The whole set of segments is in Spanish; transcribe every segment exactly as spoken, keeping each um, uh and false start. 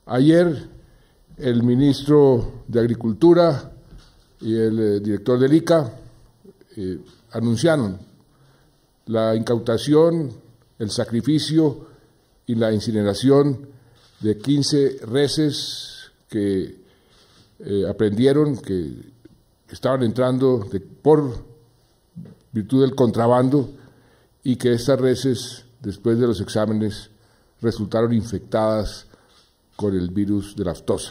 Ayer el ministro de Agricultura y el eh, director del I C A eh, anunciaron la incautación, el sacrificio y la incineración de quince reses que eh, aprendieron, que estaban entrando de, por virtud del contrabando, y que estas reses, después de los exámenes, resultaron infectadas con el virus de la aftosa.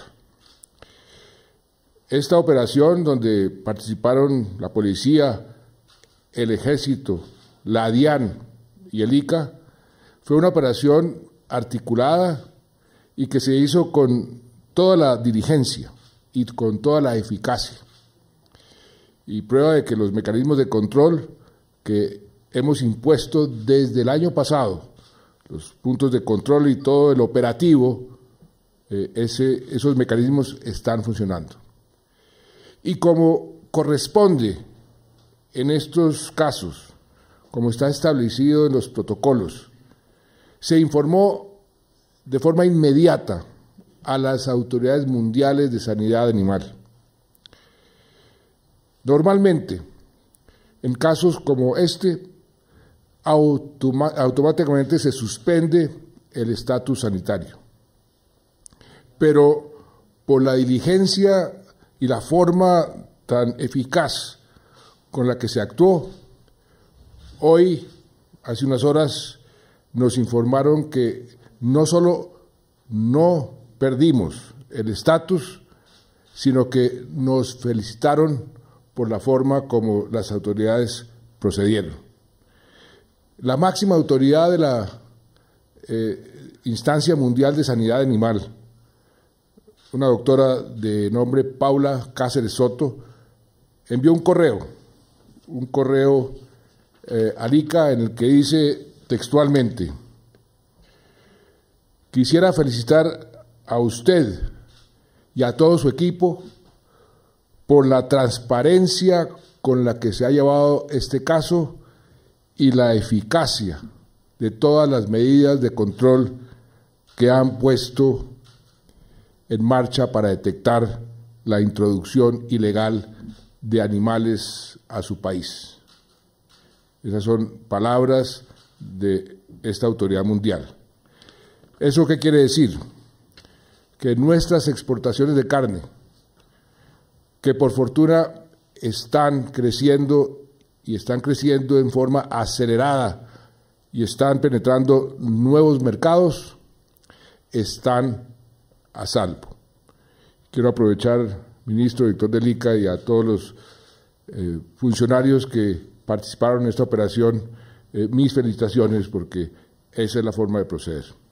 Esta operación, donde participaron la policía, el ejército, la DIAN y el I C A, fue una operación articulada y que se hizo con toda la diligencia y con toda la eficacia. Y prueba de que los mecanismos de control que hemos impuesto desde el año pasado, los puntos de control y todo el operativo, eh, ese, esos mecanismos están funcionando. Y como corresponde en estos casos, como está establecido en los protocolos, se informó de forma inmediata a las autoridades mundiales de sanidad animal. Normalmente, en casos como este, automa- automáticamente se suspende el estatus sanitario. Pero por la diligencia y la forma tan eficaz con la que se actuó, hoy, hace unas horas, nos informaron que no solo no perdimos el estatus, sino que nos felicitaron por la forma como las autoridades procedieron. La máxima autoridad de la eh, Instancia Mundial de Sanidad Animal, una doctora de nombre Paula Cáceres Soto, envió un correo, un correo eh, al I C A en el que dice textualmente: quisiera felicitar a usted y a todo su equipo por la transparencia con la que se ha llevado este caso y la eficacia de todas las medidas de control que han puesto en marcha para detectar la introducción ilegal de animales a su país. Esas son palabras de esta autoridad mundial. ¿Eso qué quiere decir? Que nuestras exportaciones de carne, que por fortuna están creciendo y están creciendo en forma acelerada y están penetrando nuevos mercados, están a salvo. Quiero aprovechar, ministro, director del I C A, y a todos los eh, funcionarios que participaron en esta operación, eh, mis felicitaciones, porque esa es la forma de proceder.